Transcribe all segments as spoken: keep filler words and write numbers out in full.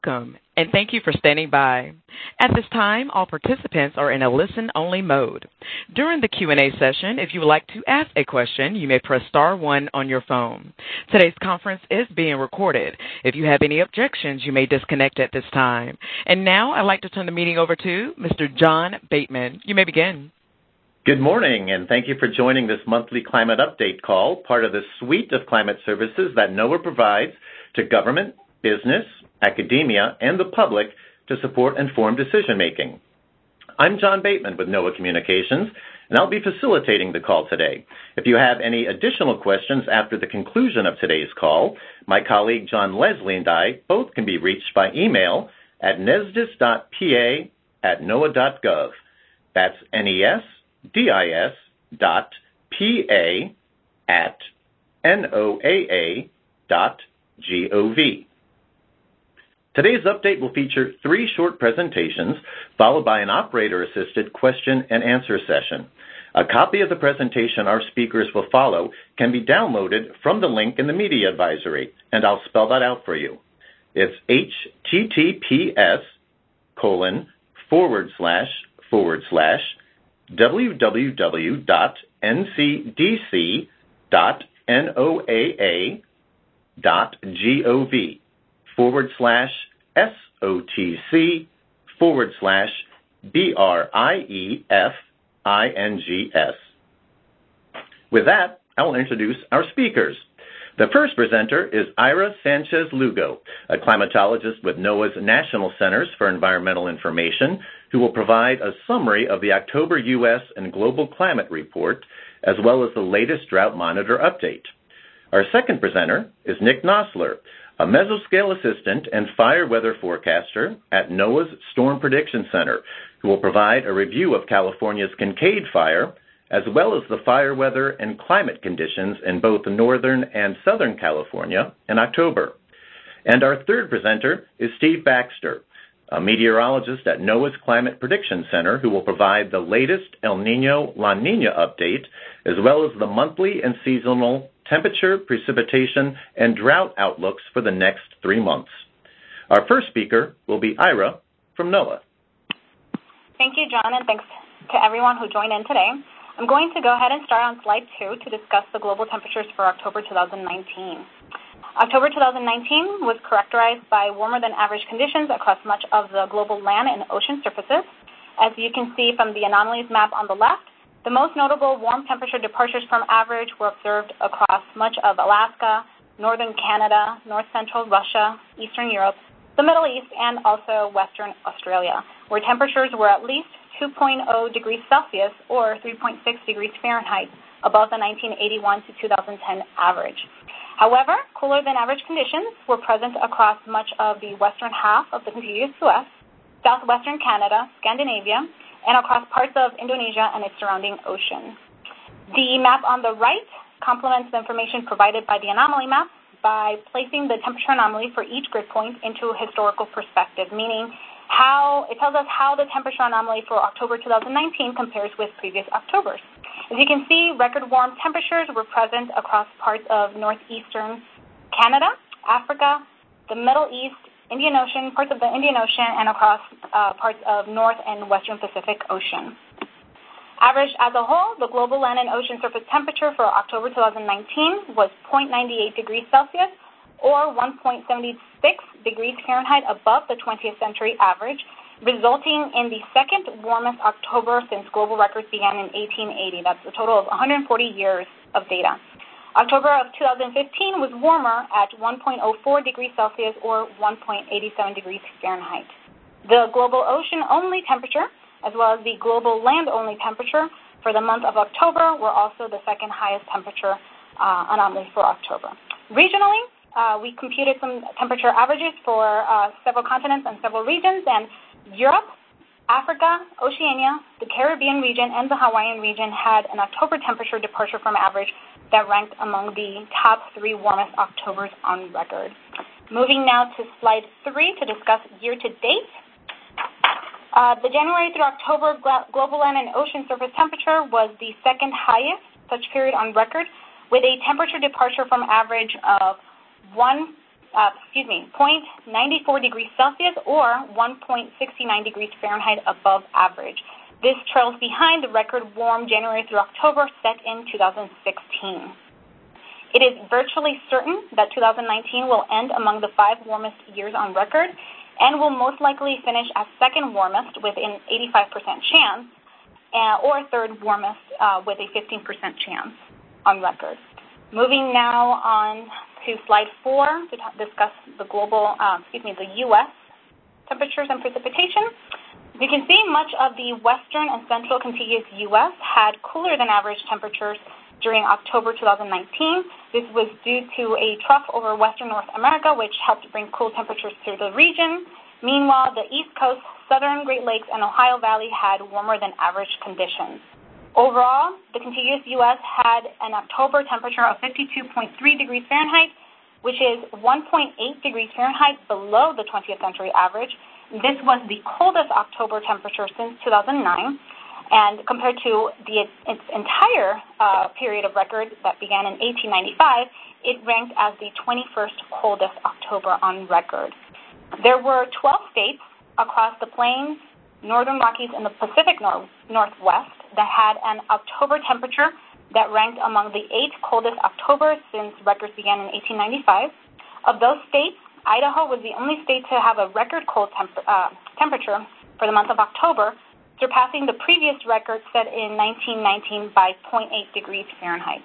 Welcome, and thank you for standing by. At this time, all participants are in a listen-only mode. During the Q and A session, if you would like to ask a question, you may press star one on your phone. Today's conference is being recorded. If you have any objections, you may disconnect at this time. And now I'd like to turn the meeting over to Mister John Bateman. You may begin. Good morning, and thank you for joining this monthly climate update call, part of the suite of climate services that NOAA provides to government, business, academia, and the public to support informed decision-making. I'm John Bateman with NOAA Communications, and I'll be facilitating the call today. If you have any additional questions after the conclusion of today's call, my colleague John Leslie and I both can be reached by email at nesdis dot p a at noaa dot gov. That's N E S D I S dot P A at N O A A dot G O V. Today's update will feature three short presentations, followed by an operator-assisted question and answer session. A copy of the presentation our speakers will follow can be downloaded from the link in the media advisory, and I'll spell that out for you. It's https colon forward slash forward slash www dot n c d c dot noaa dot gov forward slash SOTC forward slash B R I E F I N G S. With that, I will introduce our speakers. The first presenter is Ira Sanchez-Lugo, a climatologist with NOAA's National Centers for Environmental Information, who will provide a summary of the October U S and Global Climate Report, as well as the latest Drought Monitor update. Our second presenter is Nick Nosler, a mesoscale assistant and fire weather forecaster at NOAA's Storm Prediction Center, who will provide a review of California's Kincade Fire, as well as the fire weather and climate conditions in both Northern and Southern California in October. And our third presenter is Steve Baxter, a meteorologist at NOAA's Climate Prediction Center, who will provide the latest El Nino-La Nina update, as well as the monthly and seasonal temperature, precipitation, and drought outlooks for the next three months. Our first speaker will be Ira from NOAA. Thank you, John, and thanks to everyone who joined in today. I'm going to go ahead and start on slide two to discuss the global temperatures for October two thousand nineteen. October two thousand nineteen was characterized by warmer than average conditions across much of the global land and ocean surfaces. As you can see from the anomalies map on the left, the most notable warm temperature departures from average were observed across much of Alaska, northern Canada, north central Russia, eastern Europe, the Middle East, and also western Australia, where temperatures were at least two point zero degrees Celsius or three point six degrees Fahrenheit above the nineteen eighty-one to two thousand ten average. However, cooler than average conditions were present across much of the western half of the contiguous U S, southwestern Canada, Scandinavia, and across parts of Indonesia and its surrounding ocean. The map on the right complements the information provided by the anomaly map by placing the temperature anomaly for each grid point into a historical perspective, meaning how it tells us how the temperature anomaly for October two thousand nineteen compares with previous Octobers. As you can see, record warm temperatures were present across parts of northeastern Canada, Africa, the Middle East, Indian Ocean, parts of the Indian Ocean, and across uh, parts of North and Western Pacific Ocean. Averaged as a whole, the global land and ocean surface temperature for October two thousand nineteen was zero point nine eight degrees Celsius or one point seven six degrees Fahrenheit above the twentieth century average, resulting in the second warmest October since global records began in eighteen eighty. That's a total of one hundred forty years of data. October of two thousand fifteen was warmer at one point zero four degrees Celsius or one point eight seven degrees Fahrenheit. The global ocean-only temperature, as well as the global land-only temperature for the month of October, were also the second highest temperature uh, anomaly for October. Regionally, uh, we computed some temperature averages for uh, several continents and several regions, and Europe, Africa, Oceania, the Caribbean region, and the Hawaiian region had an October temperature departure from average that ranked among the top three warmest Octobers on record. Moving now to slide three to discuss year-to-date. Uh, the January through October global land and ocean surface temperature was the second highest such period on record, with a temperature departure from average of one uh, excuse me, zero point nine four degrees Celsius or one point six nine degrees Fahrenheit above average. This trails behind the record warm January through October set in two thousand sixteen. It is virtually certain that two thousand nineteen will end among the five warmest years on record and will most likely finish as second warmest with an eighty-five percent chance uh, or third warmest uh, with a fifteen percent chance on record. Moving now on to slide four to t- discuss the global, uh, excuse me, the U S temperatures and precipitation. You can see much of the western and central contiguous U S had cooler than average temperatures during October two thousand nineteen. This was due to a trough over western North America, which helped bring cool temperatures to the region. Meanwhile, the East Coast, Southern Great Lakes, and Ohio Valley had warmer than average conditions. Overall, the contiguous U S had an October temperature of fifty-two point three degrees Fahrenheit, which is one point eight degrees Fahrenheit below the twentieth century average. This was the coldest October temperature since two thousand nine, and compared to the, its entire uh, period of record that began in eighteen ninety-five, it ranked as the twenty-first coldest October on record. There were twelve states across the plains, northern Rockies, and the Pacific Nor- Northwest that had an October temperature that ranked among the eight coldest Octobers since records began in eighteen ninety-five. Of those states, Idaho was the only state to have a record cold temp- uh, temperature for the month of October, surpassing the previous record set in nineteen nineteen by zero point eight degrees Fahrenheit.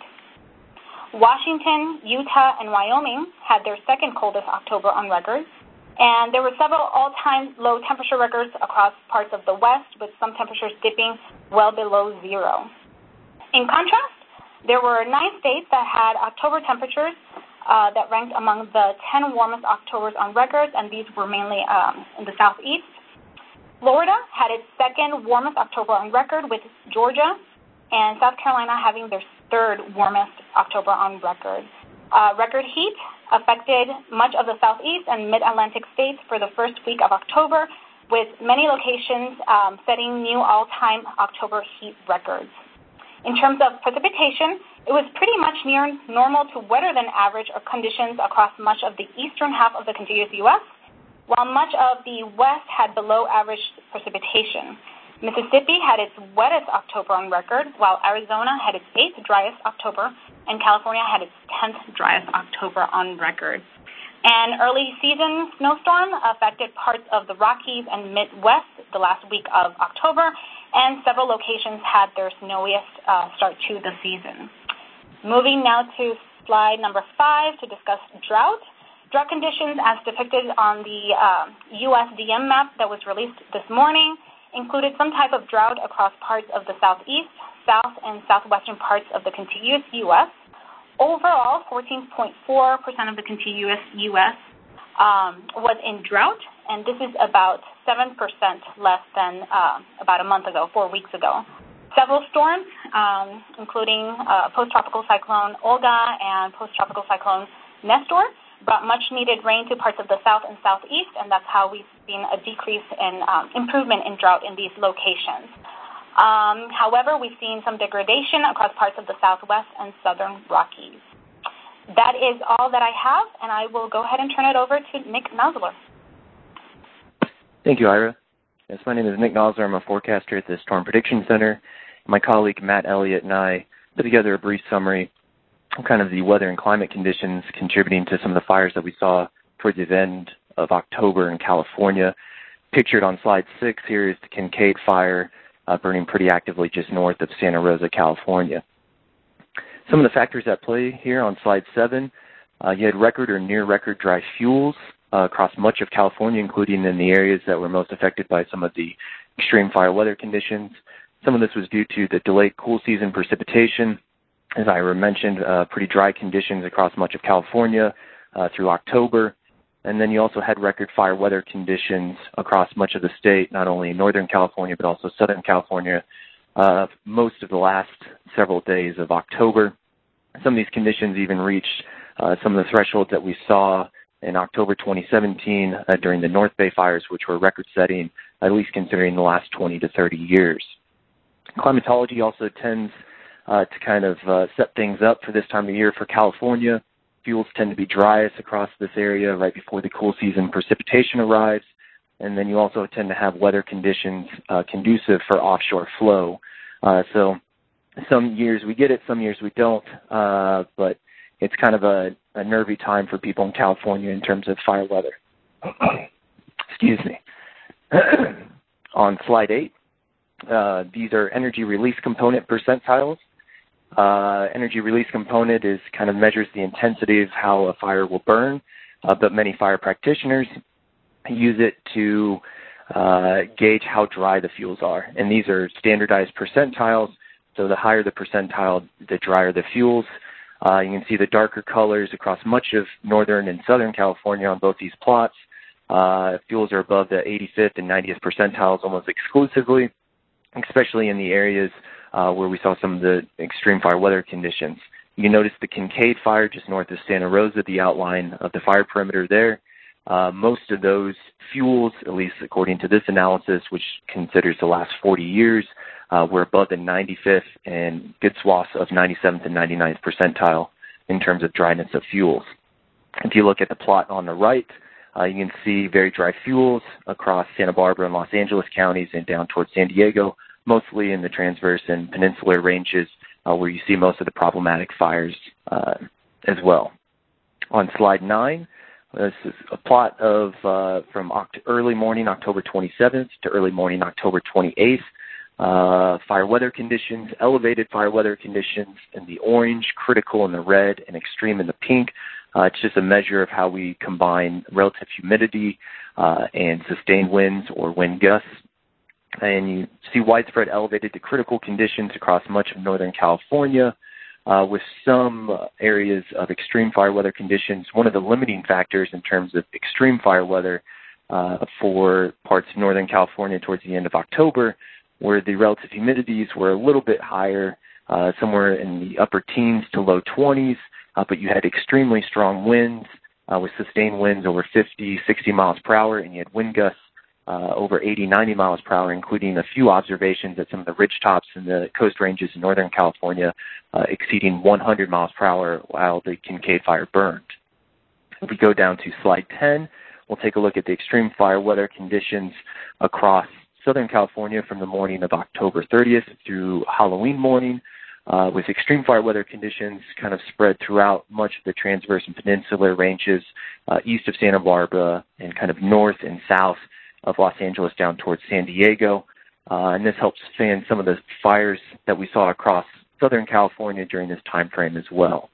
Washington, Utah, and Wyoming had their second coldest October on record, and there were several all-time low temperature records across parts of the West, with some temperatures dipping well below zero. In contrast, there were nine states that had October temperatures uh, that ranked among the ten warmest Octobers on record, and these were mainly um, in the southeast. Florida had its second warmest October on record, with Georgia and South Carolina having their third warmest October on record. Uh, record heat affected much of the southeast and mid-Atlantic states for the first week of October, with many locations um, setting new all-time October heat records. In terms of precipitation, it was pretty much near normal to wetter than average conditions across much of the eastern half of the contiguous U S, while much of the west had below average precipitation. Mississippi had its wettest October on record, while Arizona had its eighth driest October, and California had its tenth driest October on record. An early season snowstorm affected parts of the Rockies and Midwest the last week of October, and several locations had their snowiest uh, start to the season. Moving now to slide number five to discuss drought. Drought conditions, as depicted on the uh, U S D M map that was released this morning, included some type of drought across parts of the southeast, south, and southwestern parts of the contiguous U S. Overall, fourteen point four percent of the contiguous U S um, was in drought, and this is about seven percent less than uh, about a month ago, four weeks ago. Several storms, um, including uh, post-tropical cyclone Olga and post-tropical cyclone Nestor, brought much-needed rain to parts of the south and southeast, and that's how we've seen a decrease in um, improvement in drought in these locations. Um, however, we've seen some degradation across parts of the southwest and southern Rockies. That is all that I have, and I will go ahead and turn it over to Nick Mausler. Thank you, Ira. Yes, my name is Nick Mausler. I'm a forecaster at the Storm Prediction Center. My colleague Matt Elliott and I put together a brief summary of kind of the weather and climate conditions contributing to some of the fires that we saw towards the end of October in California. Pictured on slide six here is the Kincaid Fire, uh, burning pretty actively just north of Santa Rosa, California. Some of the factors at play here on slide seven, uh, you had record or near record dry fuels uh, across much of California, including in the areas that were most affected by some of the extreme fire weather conditions. Some of this was due to the delayed cool season precipitation. As Ira mentioned, uh, pretty dry conditions across much of California uh, through October. And then you also had record fire weather conditions across much of the state, not only in Northern California, but also Southern California, uh, most of the last several days of October. Some of these conditions even reached uh, some of the thresholds that we saw in October twenty seventeen uh, during the North Bay fires, which were record-setting, at least considering the last twenty to thirty years. Climatology also tends uh, to kind of uh, set things up for this time of year for California. fuels tend to be driest across this area right before the cool season precipitation arrives. And then you also tend to have weather conditions uh, conducive for offshore flow. Uh, so some years we get it, some years we don't, uh, but it's kind of a, a nervy time for people in California in terms of fire weather. Excuse me. On slide eight, uh, these are energy release component percentiles. Uh, energy release component is kind of measures the intensity of how a fire will burn, uh, but many fire practitioners use it to uh, gauge how dry the fuels are. And these are standardized percentiles, so the higher the percentile, the drier the fuels. Uh, you can see the darker colors across much of northern and southern California on both these plots. Uh, fuels are above the eighty-fifth and ninetieth percentiles almost exclusively, especially in the areas uh, where we saw some of the extreme fire weather conditions. You can notice the Kincaid fire just north of Santa Rosa, the outline of the fire perimeter there. Uh, most of those fuels, at least according to this analysis, which considers the last forty years, uh, were above the ninety-fifth and good swaths of ninety-seventh and ninety-ninth percentile in terms of dryness of fuels. If you look at the plot on the right, uh, you can see very dry fuels across Santa Barbara and Los Angeles counties and down towards San Diego, mostly in the transverse and peninsular ranges uh, where you see most of the problematic fires uh, as well. On slide nine, this is a plot of uh, from oct- early morning October twenty-seventh to early morning October twenty-eighth. Uh, fire weather conditions, elevated fire weather conditions in the orange, critical in the red, and extreme in the pink. Uh, it's just a measure of how we combine relative humidity uh, and sustained winds or wind gusts. And you see widespread elevated to critical conditions across much of Northern California, uh, with some areas of extreme fire weather conditions. One of the limiting factors in terms of extreme fire weather uh, for parts of Northern California towards the end of October, where the relative humidities were a little bit higher, uh, somewhere in the upper teens to low twenties, uh, but you had extremely strong winds uh, with sustained winds over fifty, sixty miles per hour, and you had wind gusts uh, over eighty, ninety miles per hour, including a few observations at some of the ridge tops and the coast ranges in Northern California uh, exceeding one hundred miles per hour while the Kincaid fire burned. If we go down to slide ten, we'll take a look at the extreme fire weather conditions across Southern California from the morning of October thirtieth through Halloween morning, uh, with extreme fire weather conditions kind of spread throughout much of the transverse and peninsular ranges uh, east of Santa Barbara and kind of north and south of Los Angeles down towards San Diego. Uh, and this helps fan some of the fires that we saw across Southern California during this time frame as well.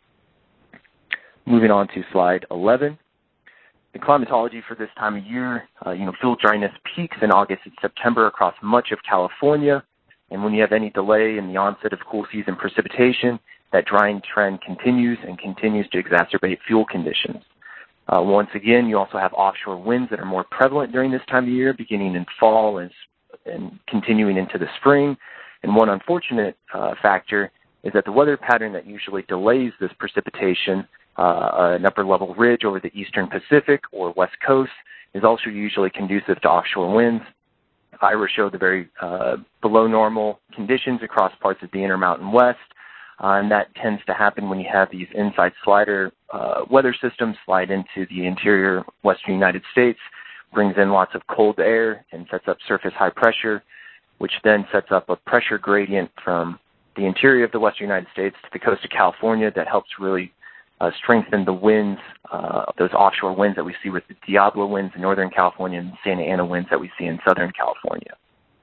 Moving on to slide eleven. The climatology for this time of year, uh, you know, fuel dryness peaks in August and September across much of California. And when you have any delay in the onset of cool season precipitation, that drying trend continues and continues to exacerbate fuel conditions. Uh, once again, you also have offshore winds that are more prevalent during this time of year, beginning in fall and, and continuing into the spring. And one unfortunate uh, factor is that the weather pattern that usually delays this precipitation, Uh, an upper-level ridge over the eastern Pacific or west coast, is also usually conducive to offshore winds. I R A showed the very uh, below normal conditions across parts of the Intermountain West, uh, and that tends to happen when you have these inside slider uh, weather systems slide into the interior western United States, brings in lots of cold air and sets up surface high pressure, which then sets up a pressure gradient from the interior of the western United States to the coast of California that helps really Uh, strengthen the winds, uh, those offshore winds that we see with the Diablo winds in Northern California and Santa Ana winds that we see in Southern California.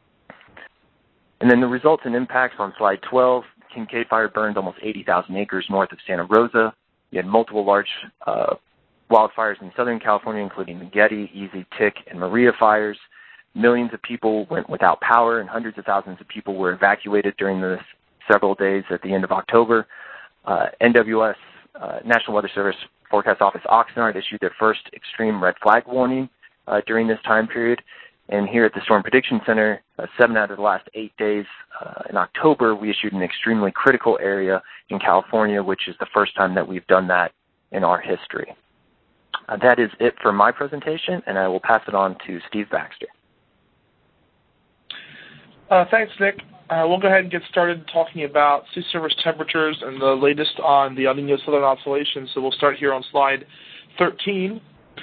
And then the results and impacts on slide twelve. Kincaid fire burned almost eighty thousand acres north of Santa Rosa. You had multiple large uh, wildfires in Southern California, including the Getty, Easy, Tick, and Maria fires. Millions of people went without power, and hundreds of thousands of people were evacuated during the several days at the end of October. Uh, N W S Uh, National Weather Service Forecast Office Oxnard issued their first extreme red flag warning uh, during this time period. And here at the Storm Prediction Center, uh, seven out of the last eight days uh, in October, we issued an extremely critical area in California, which is the first time that we've done that in our history. Uh, that is it for my presentation, and I will pass it on to Steve Baxter. Uh, thanks, Nick. uh, we'll go ahead and get started talking about sea surface temperatures and the latest on the El Nino Southern Oscillation. So we'll start here on slide thirteen.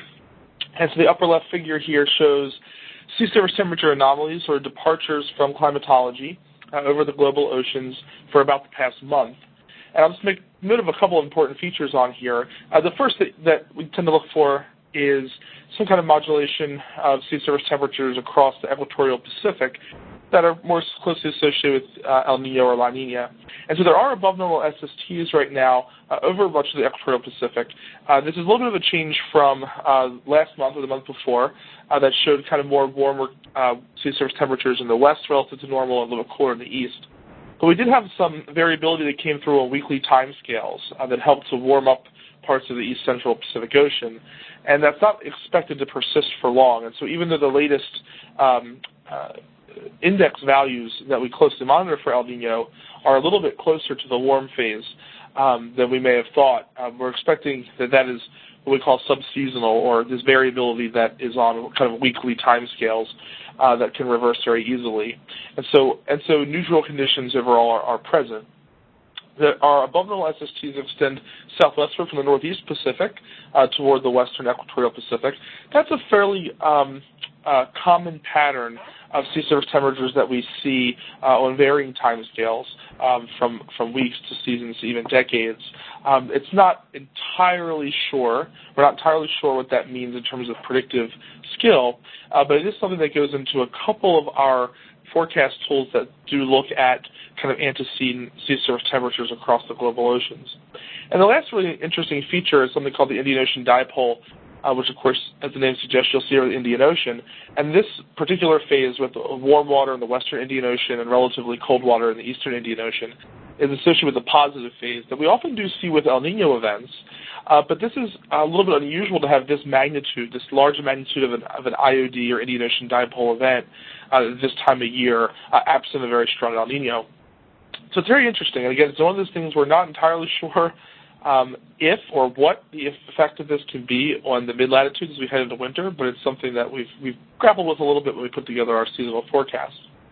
And so the upper left figure here shows sea surface temperature anomalies or departures from climatology uh, over the global oceans for about the past month. And I'll just make note of a couple of important features on here. Uh, the first that, that we tend to look for is some kind of modulation of sea surface temperatures across the equatorial Pacific that are more closely associated with uh, El Nino or La Nina. And so there are above normal S S Ts right now uh, over much of the equatorial Pacific. Uh, this is a little bit of a change from uh, last month or the month before uh, that showed kind of more warmer uh, sea surface temperatures in the west relative to normal and a little bit cooler in the east. But we did have some variability that came through on weekly timescales uh, that helped to warm up parts of the east central Pacific Ocean. And that's not expected to persist for long. And so even though the latest um, uh, index values that we closely monitor for El Nino are a little bit closer to the warm phase um, than we may have thought, uh, we're expecting that that is what we call subseasonal, or this variability that is on kind of weekly timescales uh, that can reverse very easily. And so, and so neutral conditions overall are, are present. There are above normal S S Ts extend southwestward from the northeast Pacific uh, toward the western equatorial Pacific. That's a fairly um, uh, common pattern of sea surface temperatures that we see uh, on varying timescales, um, from from weeks to seasons to even decades. Um, it's not entirely sure. We're not entirely sure what that means in terms of predictive skill, uh, but it is something that goes into a couple of our forecast tools that do look at kind of antecedent sea surface temperatures across the global oceans. And the last really interesting feature is something called the Indian Ocean Dipole, uh, which, of course, as the name suggests, you'll see over the Indian Ocean. And this particular phase with warm water in the western Indian Ocean and relatively cold water in the eastern Indian Ocean is associated with a positive phase that we often do see with El Nino events. Uh, but this is a little bit unusual to have this magnitude, this large magnitude of an, of an I O D or Indian Ocean Dipole event uh, this time of year, uh, absent a very strong El Nino. So it's very interesting. And again, it's one of those things we're not entirely sure um, if or what the effect of this can be on the mid-latitudes as we head into winter, but it's something that we've, we've grappled with a little bit when we put together our seasonal forecast.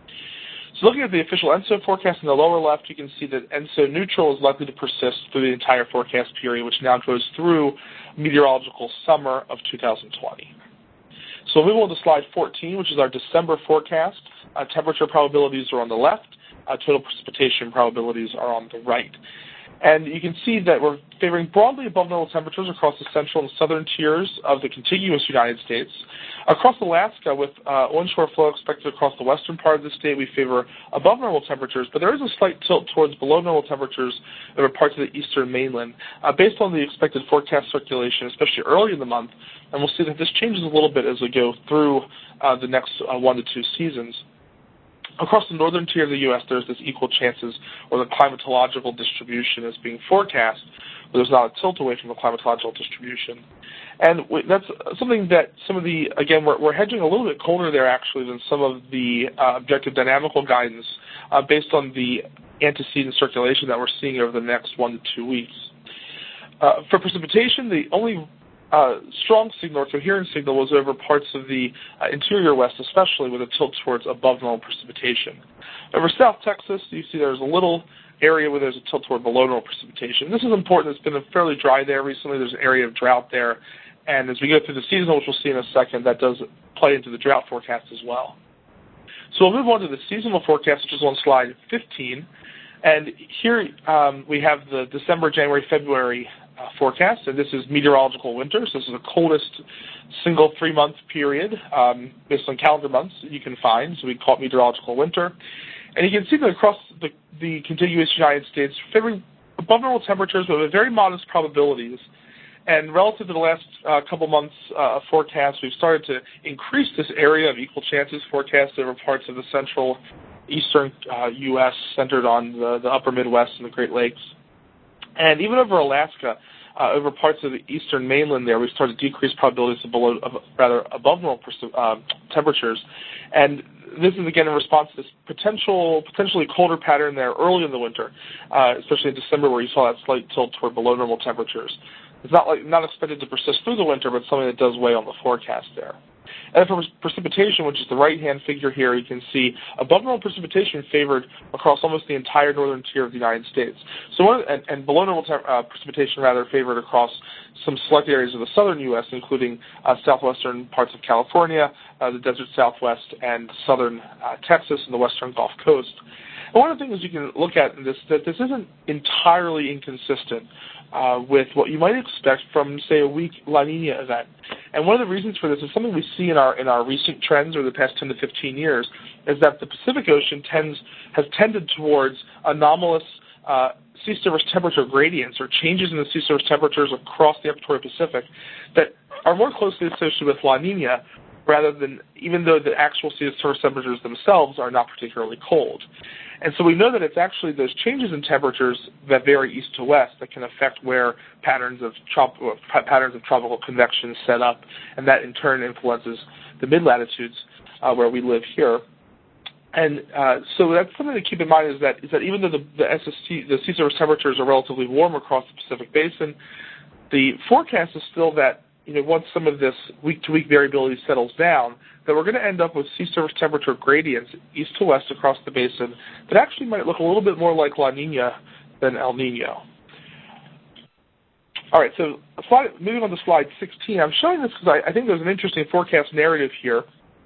So looking at the official N S O forecast in the lower left, you can see that N S O neutral is likely to persist through the entire forecast period, which now goes through meteorological summer of two thousand twenty. So we'll move on to slide fourteen, which is our December forecast. Uh, temperature probabilities are on the left. Uh, total precipitation probabilities are on the right. And you can see that we're favoring broadly above normal temperatures across the central and southern tiers of the contiguous United States. Across Alaska, with uh, onshore flow expected across the western part of the state, we favor above normal temperatures, but there is a slight tilt towards below normal temperatures over parts of the eastern mainland, uh, based on the expected forecast circulation, especially early in the month. And we'll see that this changes a little bit as we go through uh, the next uh, one to two seasons. Across the northern tier of the U S, there's this equal chances, or the climatological distribution is being forecast, but there's not a tilt away from the climatological distribution. And we, that's something that some of the, again, we're, we're hedging a little bit colder there, actually, than some of the uh, objective dynamical guidance uh, based on the antecedent circulation that we're seeing over the next one to two weeks. Uh, for precipitation, the only Uh, strong signal or coherent signal was over parts of the uh, interior west, especially with a tilt towards above normal precipitation. Over South Texas, you see there's a little area where there's a tilt toward below normal precipitation. This is important. It's been fairly dry there recently. There's an area of drought there. And as we go through the seasonal, which we'll see in a second, that does play into the drought forecast as well. So we'll move on to the seasonal forecast, which is on slide fifteen. And here um, we have the December, January, February Uh, forecast, and this is meteorological winter. So this is the coldest single three-month period um, based on calendar months that you can find. So we call it meteorological winter. And you can see that across the, the contiguous United States, favoring above normal temperatures but with very modest probabilities. And relative to the last uh, couple months uh, of forecasts, we've started to increase this area of equal chances forecast over parts of the central eastern uh, U S centered on the, the upper Midwest and the Great Lakes. And even over Alaska, uh, over parts of the eastern mainland there, we've started to decrease probabilities of below, of, rather above normal uh, temperatures. And this is, again, in response to this potential, potentially colder pattern there early in the winter, uh, especially in December where you saw that slight tilt toward below normal temperatures. It's not like not expected to persist through the winter, but something that does weigh on the forecast there. And for precipitation, which is the right-hand figure here, you can see above normal precipitation favored across almost the entire northern tier of the United States. So one of, and, and below normal uh, precipitation rather favored across some select areas of the southern U S, including uh, southwestern parts of California, uh, the desert Southwest, and southern uh, Texas and the western Gulf Coast. And one of the things you can look at in this that this isn't entirely inconsistent uh, with what you might expect from, say, a weak La Nina event. And one of the reasons for this is something we see in our in our recent trends over the past ten to fifteen years, is that the Pacific Ocean tends has tended towards anomalous uh, sea surface temperature gradients or changes in the sea surface temperatures across the equatorial Pacific that are more closely associated with La Nina, rather than, even though the actual sea surface temperatures themselves are not particularly cold. And so we know that it's actually those changes in temperatures that vary east to west that can affect where patterns of trop- patterns of tropical convection set up, and that in turn influences the mid-latitudes uh, where we live here. And uh, so that's something to keep in mind, is that is that even though the, the S S T, the sea surface temperatures are relatively warm across the Pacific Basin, the forecast is still that, you know, once some of this week-to-week variability settles down, that we're going to end up with sea surface temperature gradients east to west across the basin that actually might look a little bit more like La Nina than El Nino. All right, so slide, moving on to slide sixteen, I'm showing this because I, I think there's an interesting forecast narrative here.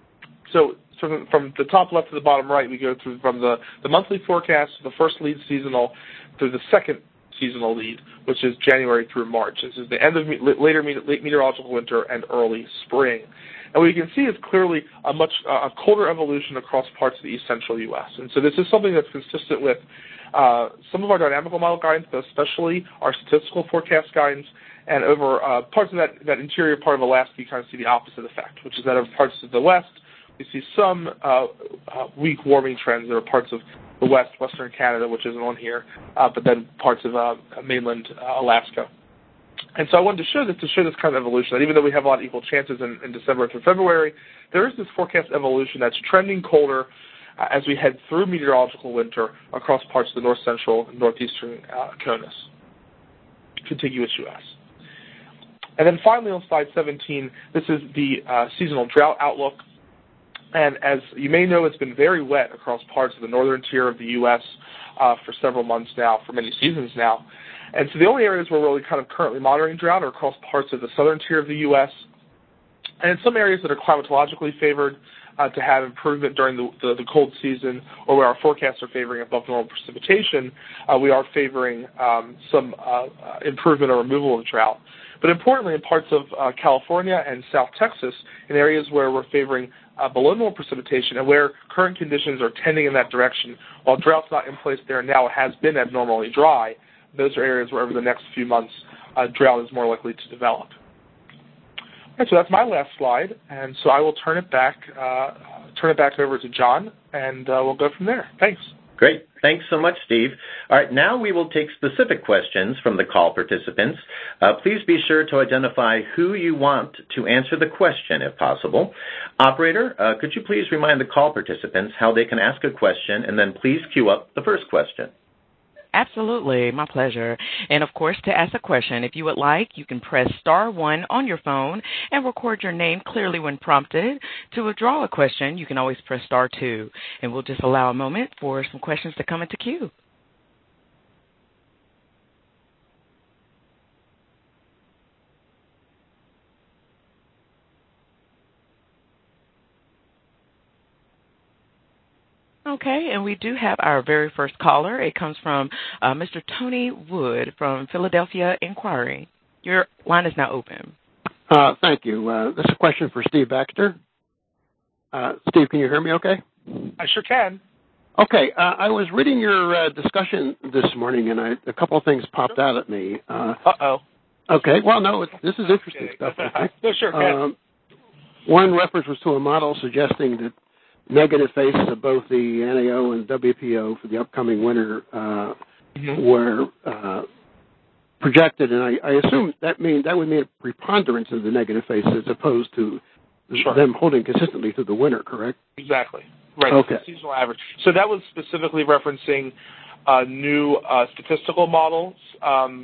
So from, from the top left to the bottom right, we go through from the, the monthly forecast, the first lead seasonal, through the second seasonal lead, which is January through March. This is the end of me- later me- late meteorological winter and early spring. And what you can see is clearly a much uh, a colder evolution across parts of the east central U S. And so this is something that's consistent with uh, some of our dynamical model guidance, but especially our statistical forecast guidance. And over uh, parts of that, that interior part of Alaska, you kind of see the opposite effect, which is that over parts of the west, you see some uh, uh, weak warming trends. There are parts of the west, western Canada, which isn't on here, uh, but then parts of uh, mainland uh, Alaska. And so I wanted to show this to show this kind of evolution, that even though we have a lot of equal chances in, in December through February, there is this forecast evolution that's trending colder uh, as we head through meteorological winter across parts of the north central and northeastern uh, CONUS, contiguous U S. And then finally on slide seventeen, this is the uh, seasonal drought outlook. And as you may know, it's been very wet across parts of the northern tier of the U S uh, for several months now, for many seasons now. And so the only areas where we're really kind of currently monitoring drought are across parts of the southern tier of the U S and in some areas that are climatologically favored uh, to have improvement during the, the, the cold season, or where our forecasts are favoring above normal precipitation, uh, we are favoring um, some uh, uh, improvement or removal of drought. But importantly, in parts of uh, California and South Texas, in areas where we're favoring uh, below normal precipitation and where current conditions are tending in that direction, while drought's not in place there now, it has been abnormally dry. Those are areas where over the next few months, uh, drought is more likely to develop. All right, so that's my last slide, and so I will turn it back, uh, turn it back over to John, and uh, we'll go from there. Thanks. Great. Thanks so much, Steve. All right, now we will take specific questions from the call participants. Uh, please be sure to identify who you want to answer the question, if possible. Operator, uh, could you please remind the call participants how they can ask a question, and then please queue up the first question. Absolutely. My pleasure. And, of course, to ask a question, if you would like, you can press star one on your phone and record your name clearly when prompted. To withdraw a question, you can always press star two. And we'll just allow a moment for some questions to come into queue. Okay, and we do have our very first caller. It comes from uh, Mister Tony Wood from Philadelphia Inquiry. Your line is now open. Uh, thank you. Uh, this is a question for Steve Baxter. Uh, Steve, can you hear me okay? I sure can. Okay, uh, I was reading your uh, discussion this morning, and I, a couple of things popped out at me. Uh, Uh-oh. Okay, well, no, it, this is interesting stuff. I think. No, sure, um, one reference was to a model suggesting that negative faces of both the N A O and W P O for the upcoming winter uh, mm-hmm. were uh, projected, and I, I assume that mean that would mean a preponderance of the negative faces as opposed to sure. them holding consistently through the winter, correct? Exactly. Right. Okay. The seasonal average. So that was specifically referencing uh, new uh, statistical models um,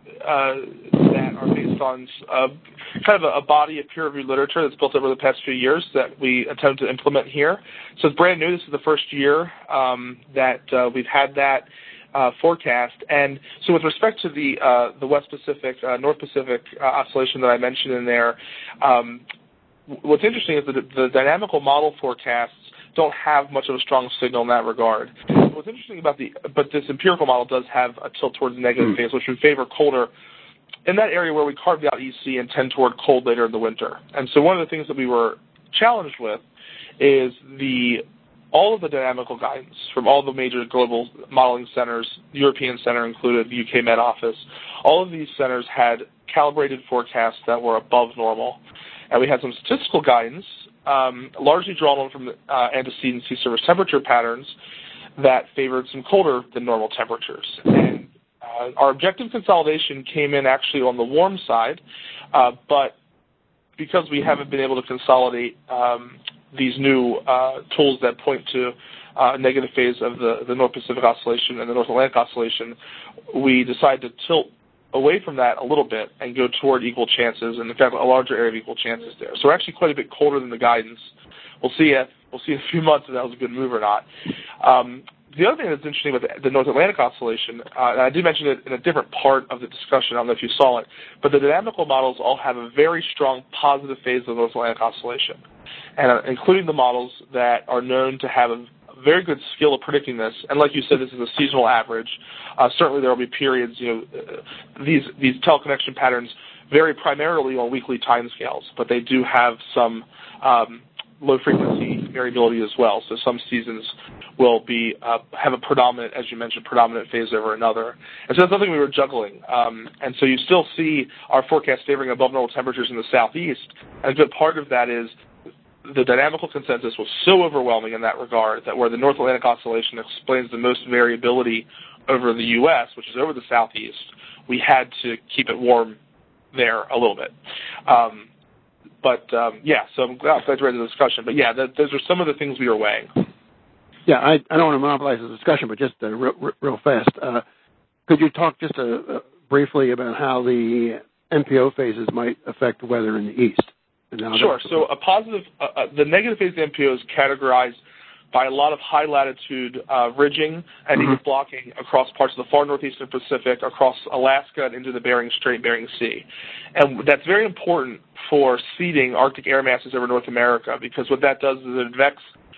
uh, that are based on uh, kind of a, a body of peer-reviewed literature that's built over the past few years that we attempt to implement here. So it's brand new. This is the first year um, that uh, we've had that uh, forecast. And so with respect to the uh, the West Pacific, uh, North Pacific uh, oscillation that I mentioned in there, um, what's interesting is that the dynamical model forecasts don't have much of a strong signal in that regard. What's interesting about the, but this empirical model does have a tilt towards the negative mm. phase, which would favor colder in that area where we carved out E C and tend toward cold later in the winter. And so one of the things that we were challenged with is the all of the dynamical guidance from all the major global modeling centers, the European Center included, the U K Met Office, all of these centers had calibrated forecasts that were above normal. And we had some statistical guidance, um, largely drawn on from the uh, antecedent sea surface temperature patterns that favored some colder than normal temperatures. And uh, our objective consolidation came in actually on the warm side, uh, but because we haven't been able to consolidate um, these new uh, tools that point to uh, negative phase of the, the North Pacific Oscillation and the North Atlantic Oscillation, we decided to tilt away from that a little bit and go toward equal chances, and in fact, a larger area of equal chances there. So we're actually quite a bit colder than the guidance. We'll see if, we'll see in a few months if that was a good move or not. Um, the other thing that's interesting about the, the North Atlantic Oscillation, uh, and I did mention it in a different part of the discussion, I don't know if you saw it, but the dynamical models all have a very strong positive phase of the North Atlantic Oscillation, and uh, including the models that are known to have a very good skill of predicting this. And like you said, this is a seasonal average. Uh, certainly there will be periods, you know, uh, these, these teleconnection patterns vary primarily on weekly timescales, but they do have some um, low-frequency variability as well. So some seasons will be uh, have a predominant, as you mentioned, predominant phase over another. And so that's something we were juggling. Um, and so you still see our forecast favoring above normal temperatures in the southeast. And a good part of that is the dynamical consensus was so overwhelming in that regard that where the North Atlantic Oscillation explains the most variability over the U S, which is over the southeast, we had to keep it warm there a little bit. Um, but, um, yeah, so I'm glad you read the discussion. But, yeah, that, those are some of the things we were weighing. Yeah, I, I don't want to monopolize the discussion, but just uh, real, real fast. Uh, could you talk just uh, uh, briefly about how the N P O phases might affect the weather in the east? Sure. So a positive, uh, uh, the negative phase of the N P O is categorized by a lot of high latitude uh, ridging and mm-hmm. even blocking across parts of the far northeastern Pacific, across Alaska and into the Bering Strait, Bering Sea. And that's very important for seeding Arctic air masses over North America, because what that does is it advects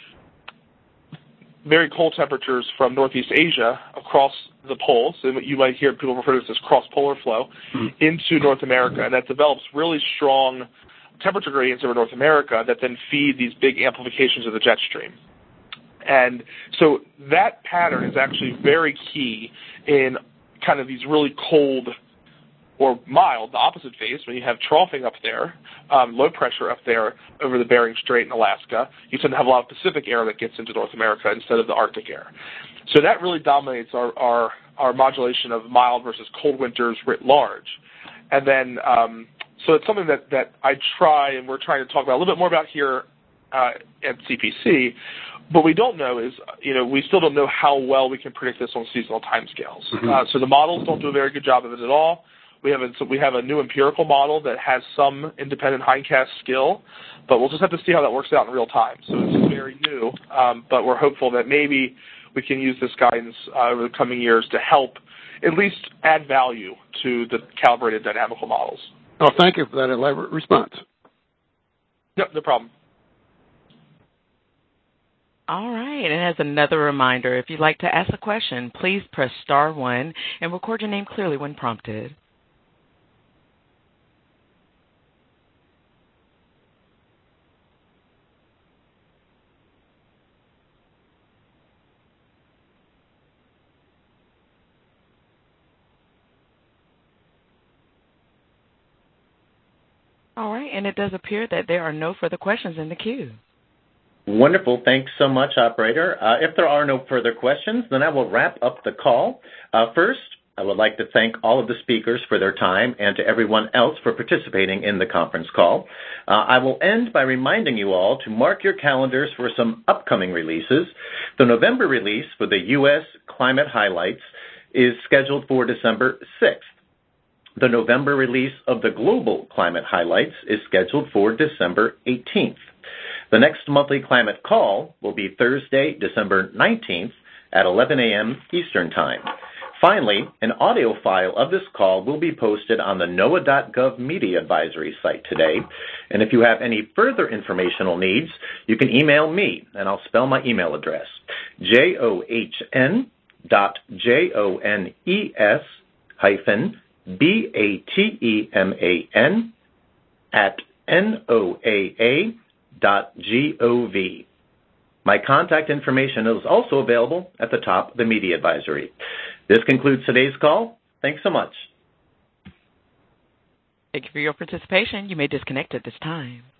very cold temperatures from Northeast Asia across the poles, so you might hear people refer to this as cross-polar flow, mm-hmm. into North America, and that develops really strong temperature gradients over North America that then feed these big amplifications of the jet stream. And so that pattern is actually very key in kind of these really cold or mild, the opposite phase, when you have troughing up there, um, low pressure up there over the Bering Strait in Alaska, you tend to have a lot of Pacific air that gets into North America instead of the Arctic air. So that really dominates our, our, our modulation of mild versus cold winters writ large. And then um, So it's something that, that I try, and we're trying to talk about a little bit more about here uh, at C P C. But we don't know is, you know, we still don't know how well we can predict this on seasonal timescales. Mm-hmm. Uh, so the models don't do a very good job of it at all. We have a, so we have a new empirical model that has some independent hindcast skill, but we'll just have to see how that works out in real time. So it's very new, um, but we're hopeful that maybe we can use this guidance uh, over the coming years to help at least add value to the calibrated dynamical models. Oh, thank you for that elaborate response. Yep, no problem. All right, and as another reminder, if you'd like to ask a question, please press star one and record your name clearly when prompted. All right, and it does appear that there are no further questions in the queue. Wonderful. Thanks so much, operator. Uh, if there are no further questions, then I will wrap up the call. Uh, first, I would like to thank all of the speakers for their time and to everyone else for participating in the conference call. Uh, I will end by reminding you all to mark your calendars for some upcoming releases. The November release for the U S Climate Highlights is scheduled for December sixth. The November release of the Global Climate Highlights is scheduled for December eighteenth. The next monthly climate call will be Thursday, December nineteenth at eleven a.m. Eastern Time. Finally, an audio file of this call will be posted on the NOAA dot gov Media Advisory site today. And if you have any further informational needs, you can email me, and I'll spell my email address, J O H N dot J O N E S hyphen B A T E M A N at N O A A dot G O V. My contact information is also available at the top of the Media Advisory. This concludes today's call. Thanks so much. Thank you for your participation. You may disconnect at this time.